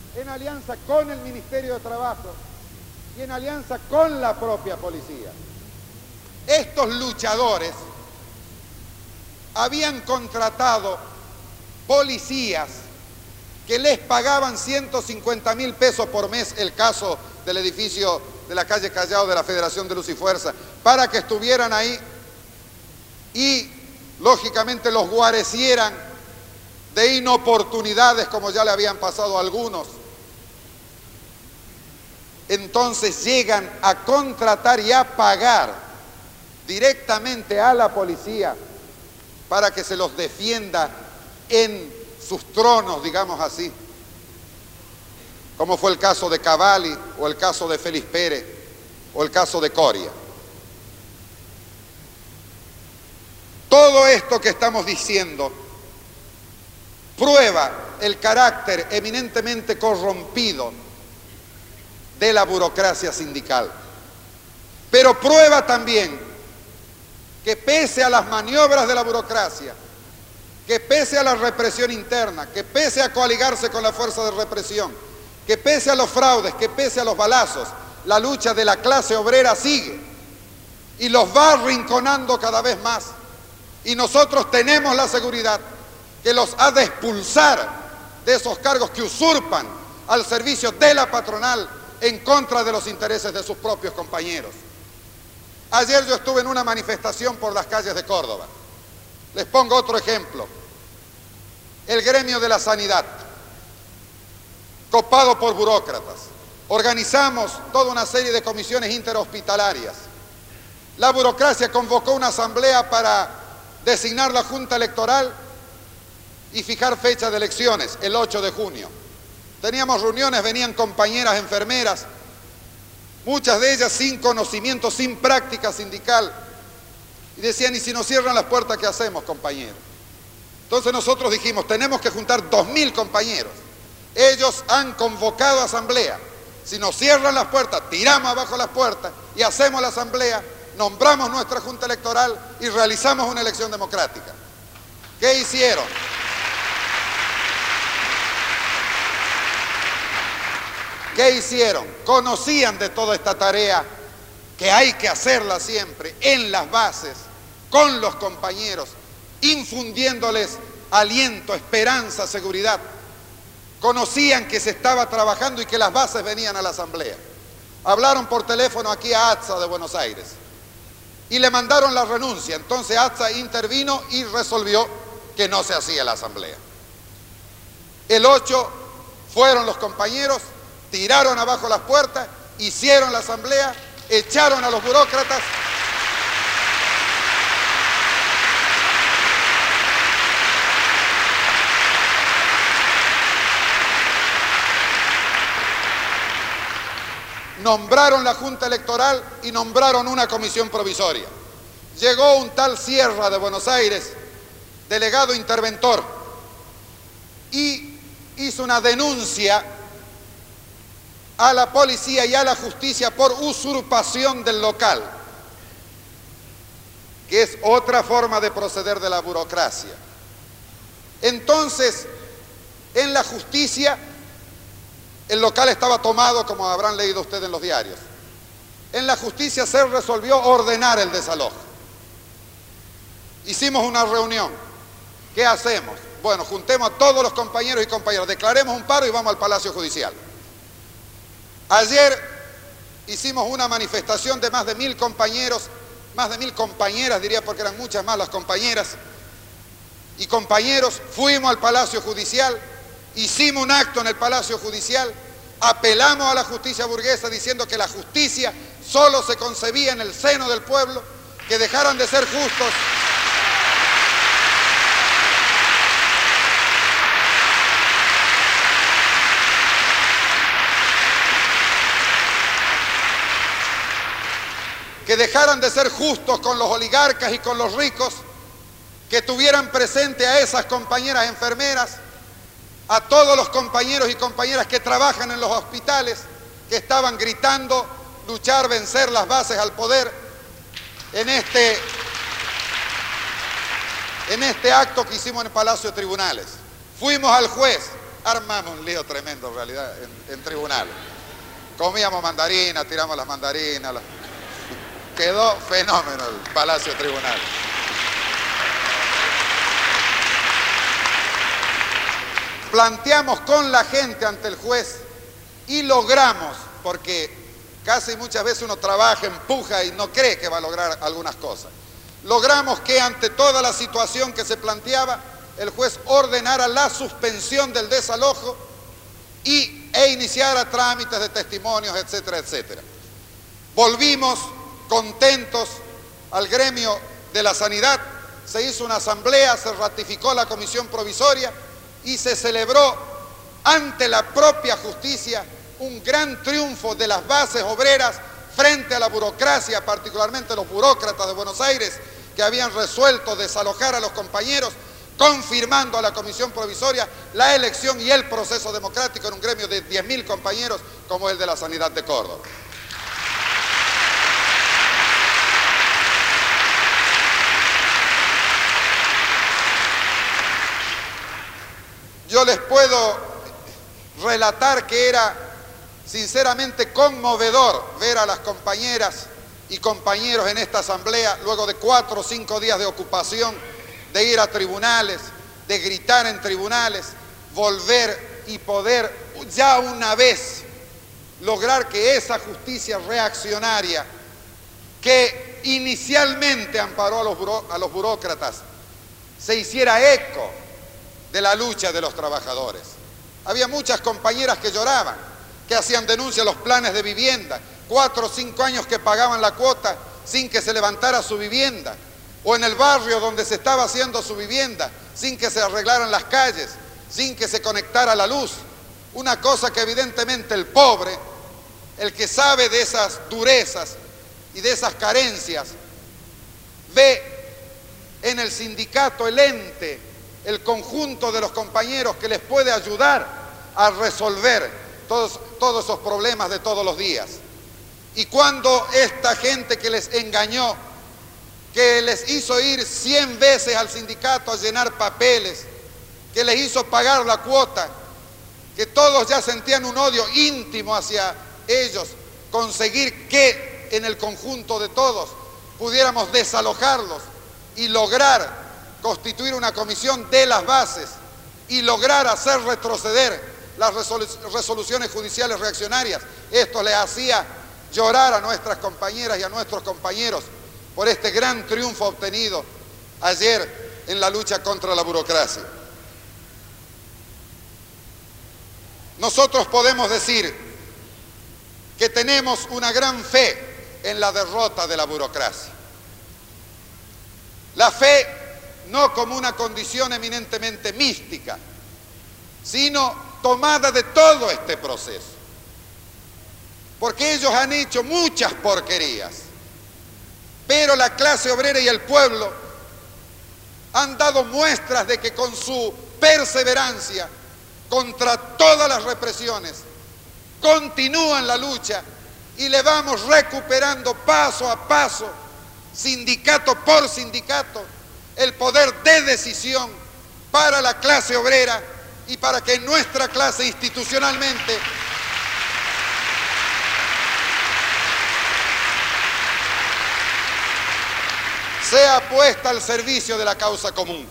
en alianza con el Ministerio de Trabajo y en alianza con la propia policía. Estos luchadores habían contratado policías que les pagaban 150.000 pesos por mes, el caso del edificio de la calle Callao de la Federación de Luz y Fuerza, para que estuvieran ahí y lógicamente los guarecieran de inoportunidades como ya le habían pasado a algunos. Entonces llegan a contratar y a pagar directamente a la policía para que se los defienda en sus tronos, digamos así, como fue el caso de Cavalli o el caso de Félix Pérez o el caso de Coria. Todo esto que estamos diciendo prueba el carácter eminentemente corrompido de la burocracia sindical, pero prueba también que pese a las maniobras de la burocracia, que pese a la represión interna, que pese a coaligarse con la fuerza de represión, que pese a los fraudes, que pese a los balazos, la lucha de la clase obrera sigue y los va arrinconando cada vez más. Y nosotros tenemos la seguridad que los ha de expulsar de esos cargos que usurpan al servicio de la patronal en contra de los intereses de sus propios compañeros. Ayer yo estuve en una manifestación por las calles de Córdoba. Les pongo otro ejemplo. El gremio de la sanidad, copado por burócratas. Organizamos toda una serie de comisiones interhospitalarias. La burocracia convocó una asamblea para designar la Junta Electoral y fijar fecha de elecciones, el 8 de junio. Teníamos reuniones, venían compañeras enfermeras, muchas de ellas sin conocimiento, sin práctica sindical, y decían, ¿y si nos cierran las puertas, qué hacemos, compañeros? Entonces nosotros dijimos, tenemos que juntar 2.000 compañeros. Ellos han convocado asamblea. Si nos cierran las puertas, tiramos abajo las puertas y hacemos la asamblea, nombramos nuestra Junta Electoral y realizamos una elección democrática. ¿Qué hicieron? ¿Qué hicieron? Conocían de toda esta tarea que hay que hacerla siempre en las bases, con los compañeros, infundiéndoles aliento, esperanza, seguridad. Conocían que se estaba trabajando y que las bases venían a la asamblea. Hablaron por teléfono aquí a ATSA de Buenos Aires y le mandaron la renuncia. Entonces ATSA intervino y resolvió que no se hacía la asamblea. El 8 fueron los compañeros, tiraron abajo las puertas, hicieron la asamblea, echaron a los burócratas. Nombraron la Junta Electoral y nombraron una comisión provisoria. Llegó un tal Sierra de Buenos Aires, delegado interventor, y hizo una denuncia a la policía y a la justicia por usurpación del local, que es otra forma de proceder de la burocracia. Entonces, en la justicia, el local estaba tomado, como habrán leído ustedes en los diarios. En la justicia se resolvió ordenar el desalojo. Hicimos una reunión. ¿Qué hacemos? Bueno, juntemos a todos los compañeros y compañeras, declaremos un paro y vamos al Palacio Judicial. Ayer hicimos una manifestación de más de 1.000 compañeros, más de 1.000 compañeras, diría, porque eran muchas más las compañeras y compañeros. Fuimos al Palacio Judicial, hicimos un acto en el Palacio Judicial, apelamos a la justicia burguesa diciendo que la justicia solo se concebía en el seno del pueblo, que dejaran de ser justos. Que dejaran de ser justos con los oligarcas y con los ricos, que tuvieran presente a esas compañeras enfermeras, a todos los compañeros y compañeras que trabajan en los hospitales, que estaban gritando, luchar, vencer las bases al poder, en este acto que hicimos en el Palacio de Tribunales. Fuimos al juez armamos un lío tremendo en realidad en tribunales. Comíamos mandarina, tiramos las mandarinas. Quedó fenómeno el Palacio Tribunal. Planteamos con la gente ante el juez y logramos, porque casi muchas veces uno trabaja, empuja y no cree que va a lograr algunas cosas. Logramos que ante toda la situación que se planteaba, el juez ordenara la suspensión del desalojo e iniciara trámites de testimonios, etcétera, etcétera. Volvimos contentos al gremio de la sanidad, se hizo una asamblea, se ratificó la comisión provisoria y se celebró ante la propia justicia un gran triunfo de las bases obreras frente a la burocracia, particularmente los burócratas de Buenos Aires, que habían resuelto desalojar a los compañeros, confirmando a la comisión provisoria la elección y el proceso democrático en un gremio de 10.000 compañeros como el de la sanidad de Córdoba. Yo les puedo relatar que era sinceramente conmovedor ver a las compañeras y compañeros en esta asamblea, luego de 4 o 5 días de ocupación, de ir a tribunales, de gritar en tribunales, volver y poder ya una vez lograr que esa justicia reaccionaria que inicialmente amparó a los burócratas se hiciera eco de la lucha de los trabajadores. Había muchas compañeras que lloraban, que hacían denuncia a los planes de vivienda, 4 o 5 años que pagaban la cuota sin que se levantara su vivienda, o en el barrio donde se estaba haciendo su vivienda, sin que se arreglaran las calles, sin que se conectara la luz. Una cosa que evidentemente el pobre, el que sabe de esas durezas y de esas carencias, ve en el sindicato el ente, el conjunto de los compañeros que les puede ayudar a resolver todos esos problemas de todos los días. Y cuando esta gente que les engañó, que les hizo ir 100 veces al sindicato a llenar papeles, que les hizo pagar la cuota, que todos ya sentían un odio íntimo hacia ellos, conseguir que en el conjunto de todos pudiéramos desalojarlos y lograr constituir una comisión de las bases y lograr hacer retroceder las resoluciones judiciales reaccionarias. Esto les hacía llorar a nuestras compañeras y a nuestros compañeros por este gran triunfo obtenido ayer en la lucha contra la burocracia. Nosotros podemos decir que tenemos una gran fe en la derrota de la burocracia. La fe no como una condición eminentemente mística, sino tomada de todo este proceso. Porque ellos han hecho muchas porquerías, pero la clase obrera y el pueblo han dado muestras de que con su perseverancia contra todas las represiones continúan la lucha y le vamos recuperando paso a paso, sindicato por sindicato, el poder de decisión para la clase obrera y para que nuestra clase institucionalmente sea puesta al servicio de la causa común.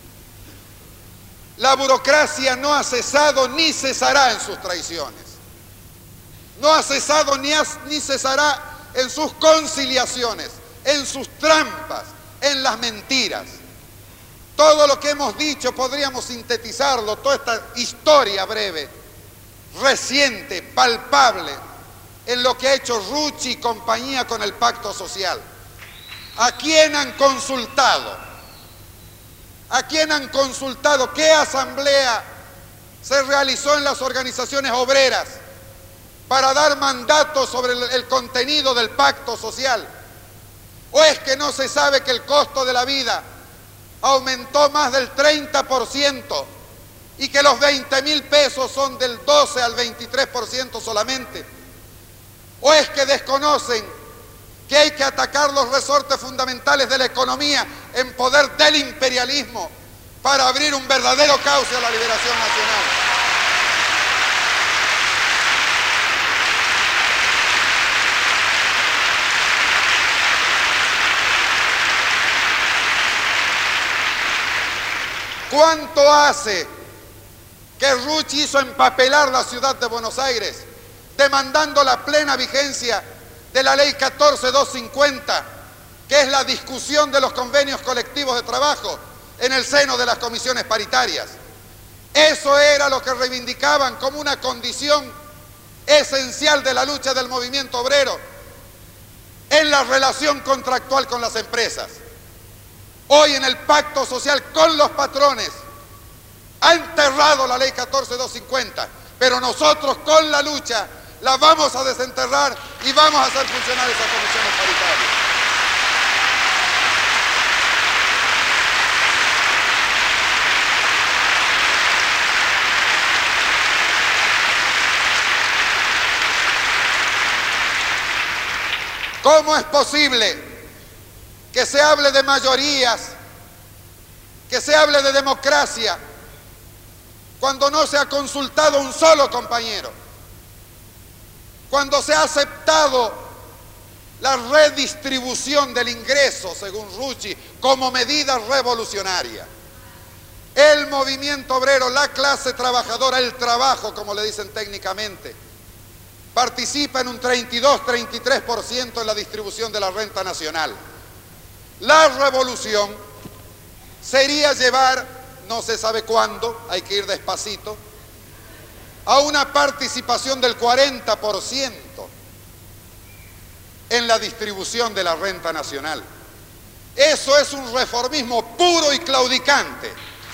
La burocracia no ha cesado ni cesará en sus traiciones. No ha cesado ni cesará en sus conciliaciones, en sus trampas, en las mentiras. Todo lo que hemos dicho podríamos sintetizarlo, toda esta historia breve, reciente, palpable, en lo que ha hecho Rucci y compañía con el pacto social. ¿A quién han consultado? ¿A quién han consultado? ¿Qué asamblea se realizó en las organizaciones obreras para dar mandatos sobre el contenido del pacto social? ¿O es que no se sabe que el costo de la vida aumentó más del 30% y que los 20.000 pesos son del 12 al 23% solamente? ¿O es que desconocen que hay que atacar los resortes fundamentales de la economía en poder del imperialismo para abrir un verdadero cauce a la liberación nacional? ¿cuánto hace que Rucci hizo empapelar la ciudad de Buenos Aires, demandando la plena vigencia de la ley 14250, que es la discusión de los convenios colectivos de trabajo en el seno de las comisiones paritarias? Eso era lo que reivindicaban como una condición esencial de la lucha del movimiento obrero en la relación contractual con las empresas. Hoy en el pacto social con los patrones ha enterrado la ley 14250, pero nosotros con la lucha la vamos a desenterrar y vamos a hacer funcionar esas comisiones paritarias. ¿Cómo es posible que se hable de mayorías, que se hable de democracia, cuando no se ha consultado a un solo compañero? Cuando se ha aceptado la redistribución del ingreso, según Rucci, como medida revolucionaria. El movimiento obrero, la clase trabajadora, el trabajo, como le dicen técnicamente, participa en un 32-33% en la distribución de la renta nacional. La revolución sería llevar, no se sabe cuándo, hay que ir despacito, a una participación del 40% en la distribución de la renta nacional. Eso es un reformismo puro y claudicante.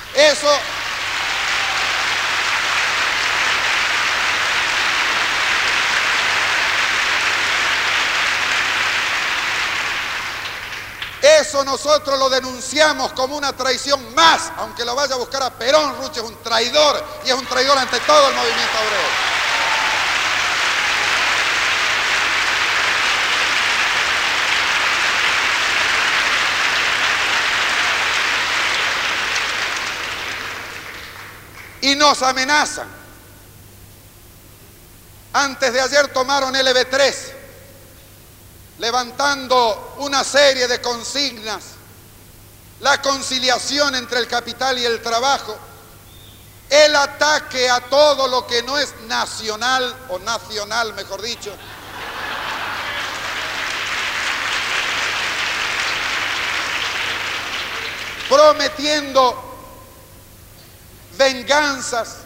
Eso nosotros lo denunciamos como una traición más, aunque lo vaya a buscar a Perón. Rucci es un traidor y es un traidor ante todo el movimiento obrero. Y nos amenazan. Antes de ayer tomaron LB3, levantando una serie de consignas, la conciliación entre el capital y el trabajo, el ataque a todo lo que no es nacional, o nacional mejor dicho, prometiendo venganzas,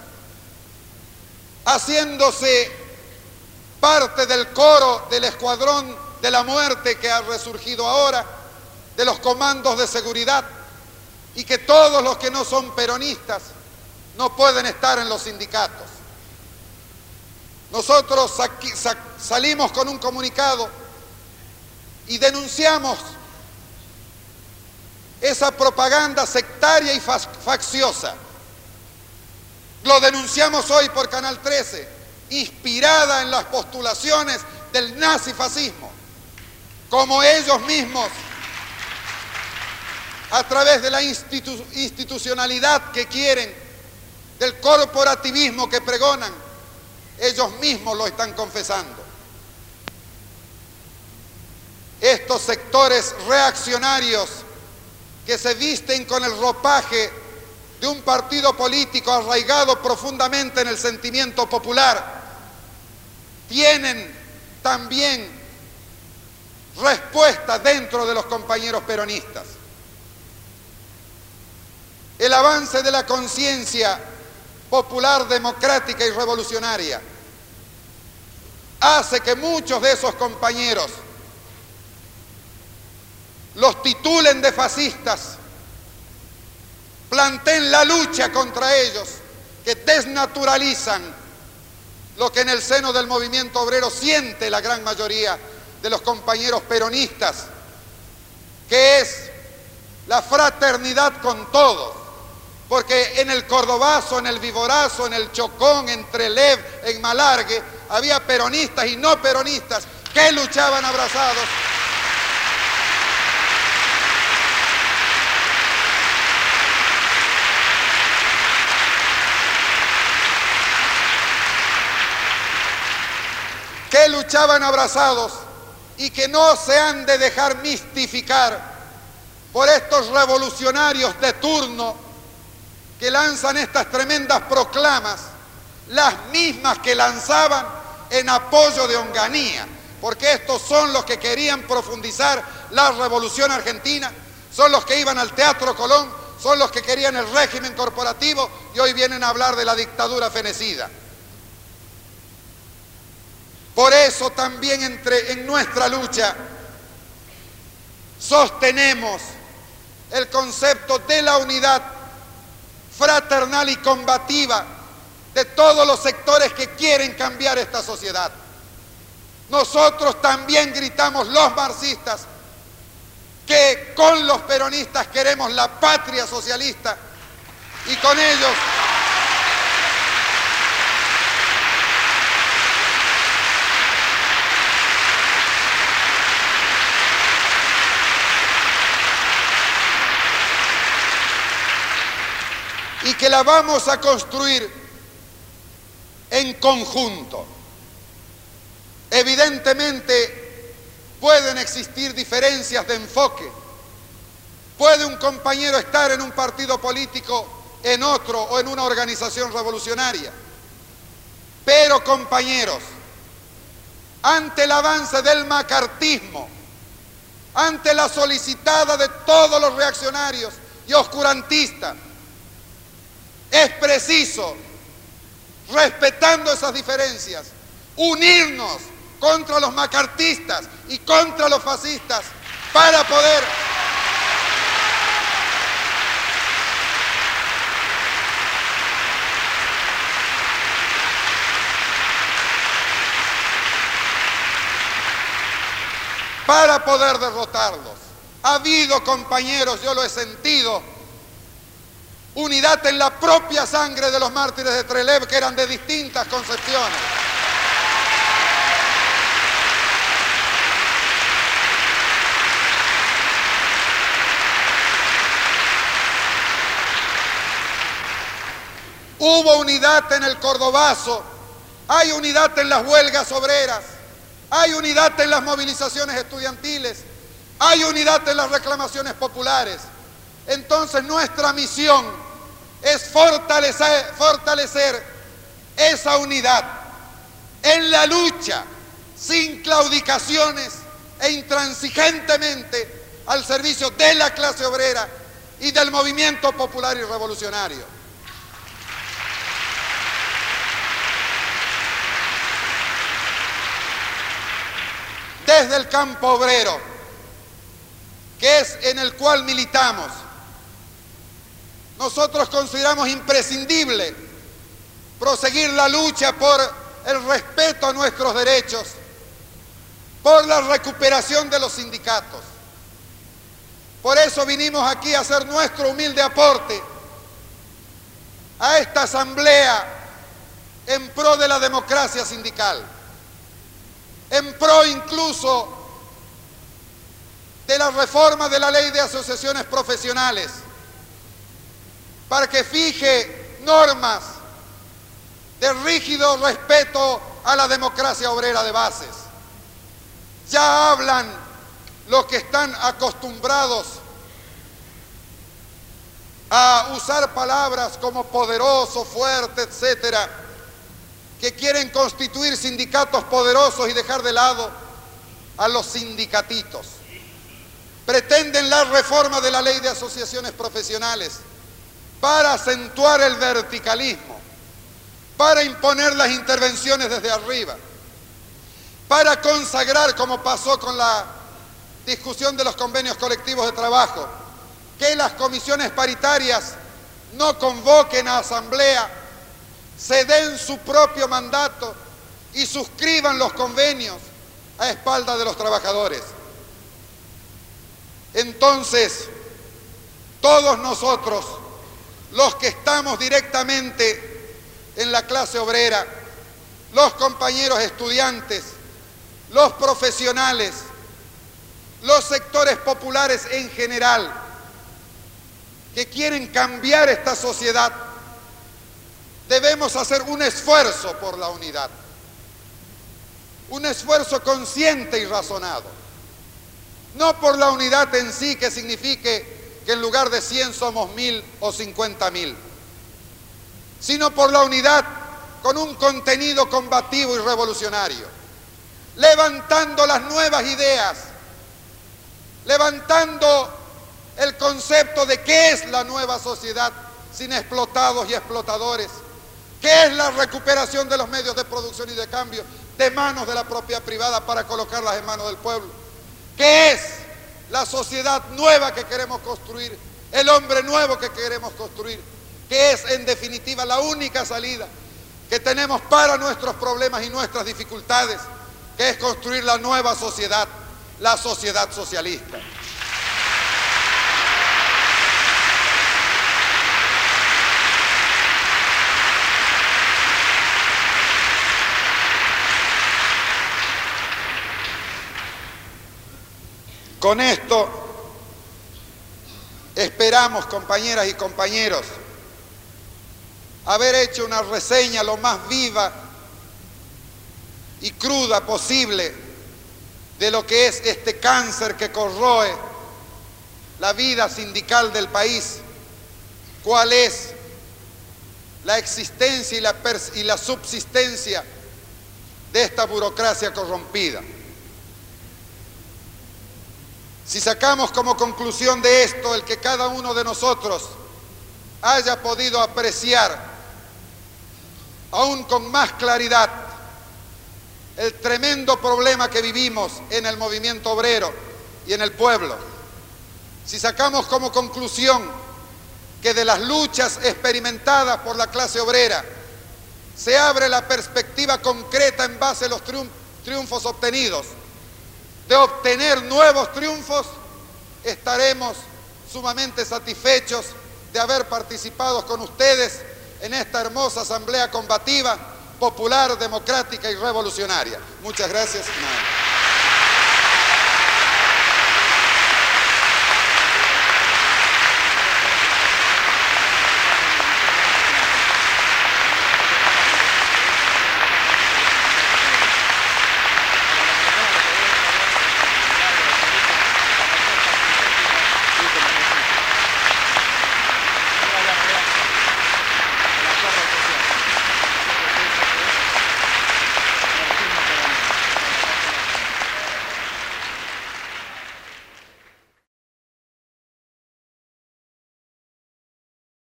haciéndose parte del coro del escuadrón de la muerte que ha resurgido ahora, de los comandos de seguridad, y que todos los que no son peronistas no pueden estar en los sindicatos. Nosotros salimos con un comunicado y denunciamos esa propaganda sectaria y facciosa. Lo denunciamos hoy por Canal 13, inspirada en las postulaciones del nazifascismo, como ellos mismos, a través de la institucionalidad que quieren, del corporativismo que pregonan, ellos mismos lo están confesando. Estos sectores reaccionarios que se visten con el ropaje de un partido político arraigado profundamente en el sentimiento popular, tienen también respuesta dentro de los compañeros peronistas. El avance de la conciencia popular, democrática y revolucionaria hace que muchos de esos compañeros los titulen de fascistas, planteen la lucha contra ellos, que desnaturalizan lo que en el seno del movimiento obrero siente la gran mayoría de los compañeros peronistas, que es la fraternidad con todos, porque en el Cordobazo, en el Viborazo, en el Chocón, en Trelew, en Malargüe, había peronistas y no peronistas que luchaban abrazados. Que luchaban abrazados y que no se han de dejar mistificar por estos revolucionarios de turno que lanzan estas tremendas proclamas, las mismas que lanzaban en apoyo de Onganía, porque estos son los que querían profundizar la revolución argentina, son los que iban al Teatro Colón, son los que querían el régimen corporativo y hoy vienen a hablar de la dictadura fenecida. Por eso también en nuestra lucha sostenemos el concepto de la unidad fraternal y combativa de todos los sectores que quieren cambiar esta sociedad. Nosotros también gritamos, los marxistas, que con los peronistas queremos la patria socialista y con ellos y que la vamos a construir en conjunto. Evidentemente pueden existir diferencias de enfoque. Puede un compañero estar en un partido político, en otro o en una organización revolucionaria. Pero, compañeros, ante el avance del macartismo, ante la solicitada de todos los reaccionarios y oscurantistas, es preciso, respetando esas diferencias, unirnos contra los macartistas y contra los fascistas para poder derrotarlos. Ha habido, compañeros, yo lo he sentido, unidad en la propia sangre de los mártires de Trelew, que eran de distintas concepciones. Hubo unidad en el Cordobazo, hay unidad en las huelgas obreras, hay unidad en las movilizaciones estudiantiles, hay unidad en las reclamaciones populares. Entonces nuestra misión es fortalecer esa unidad en la lucha, sin claudicaciones e intransigentemente al servicio de la clase obrera y del movimiento popular y revolucionario. Desde el campo obrero, que es en el cual militamos, nosotros consideramos imprescindible proseguir la lucha por el respeto a nuestros derechos, por la recuperación de los sindicatos. Por eso vinimos aquí a hacer nuestro humilde aporte a esta asamblea en pro de la democracia sindical, en pro incluso de la reforma de la ley de asociaciones profesionales, para que fije normas de rígido respeto a la democracia obrera de bases. Ya hablan los que están acostumbrados a usar palabras como poderoso, fuerte, etcétera, que quieren constituir sindicatos poderosos y dejar de lado a los sindicatitos. Pretenden la reforma de la ley de asociaciones profesionales para acentuar el verticalismo, para imponer las intervenciones desde arriba, para consagrar, como pasó con la discusión de los convenios colectivos de trabajo, que las comisiones paritarias no convoquen a asamblea, se den su propio mandato y suscriban los convenios a espaldas de los trabajadores. Entonces, todos nosotros, los que estamos directamente en la clase obrera, los compañeros estudiantes, los profesionales, los sectores populares en general, que quieren cambiar esta sociedad, debemos hacer un esfuerzo por la unidad, un esfuerzo consciente y razonado, no por la unidad en sí, que signifique que en lugar de 100 somos 1000 o 50.000, sino por la unidad con un contenido combativo y revolucionario, levantando las nuevas ideas, levantando el concepto de qué es la nueva sociedad sin explotados y explotadores, qué es la recuperación de los medios de producción y de cambio de manos de la propiedad privada para colocarlas en manos del pueblo, qué es la sociedad nueva que queremos construir, el hombre nuevo que queremos construir, que es en definitiva la única salida que tenemos para nuestros problemas y nuestras dificultades, que es construir la nueva sociedad, la sociedad socialista. Con esto esperamos, compañeras y compañeros, haber hecho una reseña lo más viva y cruda posible de lo que es este cáncer que corroe la vida sindical del país, cuál es la existencia y la subsistencia de esta burocracia corrompida. Si sacamos como conclusión de esto el que cada uno de nosotros haya podido apreciar aún con más claridad el tremendo problema que vivimos en el movimiento obrero y en el pueblo, si sacamos como conclusión que de las luchas experimentadas por la clase obrera se abre la perspectiva concreta en base a los triunfos obtenidos, de obtener nuevos triunfos, estaremos sumamente satisfechos de haber participado con ustedes en esta hermosa asamblea combativa, popular, democrática y revolucionaria. Muchas gracias.